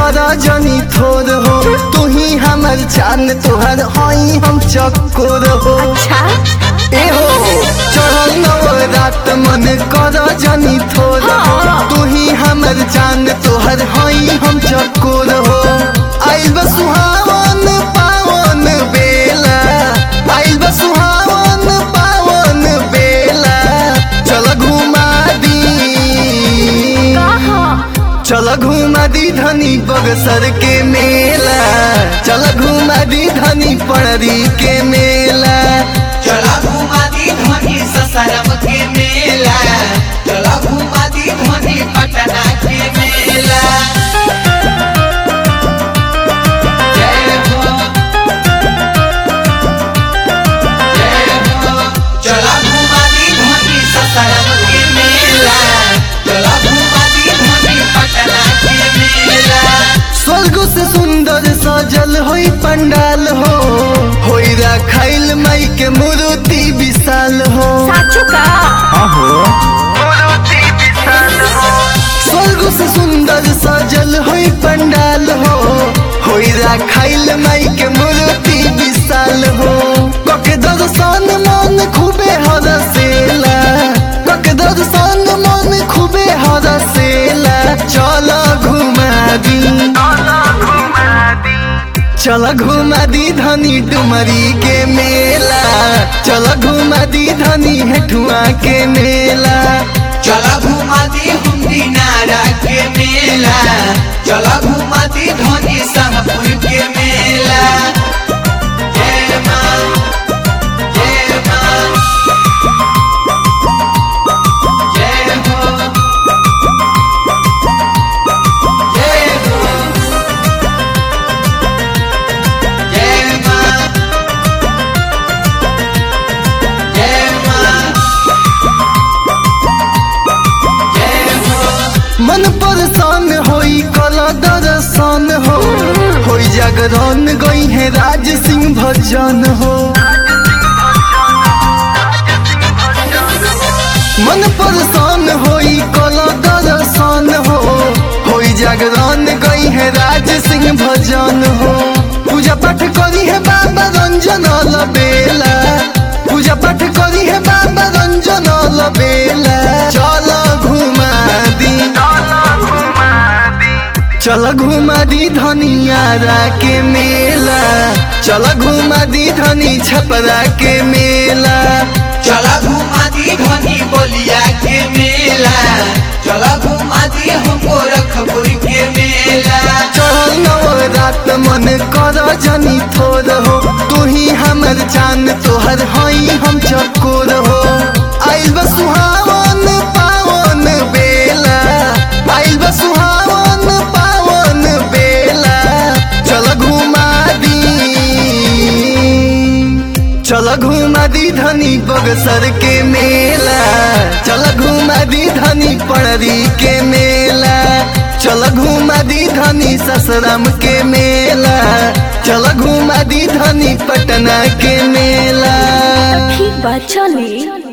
कर जनी थोर हो, तू ही हमर जान तोहर हई हम चकोर हो। अच्छा ए हो चढ़ल नवरात मन कर जनी थोर हो, तू ही हमर जान तोहर हई हम चकोर हो। आइल बा सुहावन पावन बेला, आइल बा सुहावन पावन बेला, चल घुमा दी, चल घुमा दी धनी बगसर के मेला, चल घुमा दी धनी पड़री के मेला, चला घुमा दी धनी ससरम के मेला, चला घुमा दी धनी पटना के मेला। जय हो जय हो, चला घुमा दी धनी ससरम के मेला, चला घुमा दी धनी पटना के मेला। स्वर्ग से सुंदर सजल होई पंडाल हो, होई रखाइल माई के मूर्ति विशाल हो। साचो का स्वर्ग से सुंदर सजल होई पंडाल हो, होई रखाइल माई के मूर्ति विशाल हो। कके दर्शन मन खूबे हरसेला, कके दर्शन मन खूबे हरसेला, चल घुमा दी, चल घुमा दी धनी डुमरी के मेला, चल घुमा दी धनी हेठुआ के मेला, चला घुमा दी हम दिनारा के मेला, चला घुमा दी धनी सहपुर के मेला। जय माँ जय माँ जय हो जय हो जय माँ जय माँ जय हो। मन परेशान होई कल दर्शन हो, होई जागरण गई है राज सिंह भजन हो। मन परेशान होई कल दर्शन हो, होई जागरण गई है राज सिंह भजन हो। पूजा पाठ करी है बाबा रंजन बेला, पूजा पाठ करी है बाबा रंजन बेला, चल घुमा दी, चल घुमा दी धनियारा के मेला, चल घुमा दी धनी छपरा के मेला, चला घुमा दी धनी बोलिया के मेला, चला घुमा दी हम गोरखपुर के मेला। चढ़ल नवरात मन कर जनी थोर हो, तू ही हमर जान तोहर हई हम चकोर हो। आइल बा सुहावन पावन बेला, आइल बा सुहावन पावन बेला, चल घुमा दी, चल घुमा दी धनी बगसर के मेला, चल घुमा दी धनी पड़री के मेला, चल घुमा दी धनी ससरम के मेला, चल घुमा दी धनी पटना के मेला। ठीक बात चली।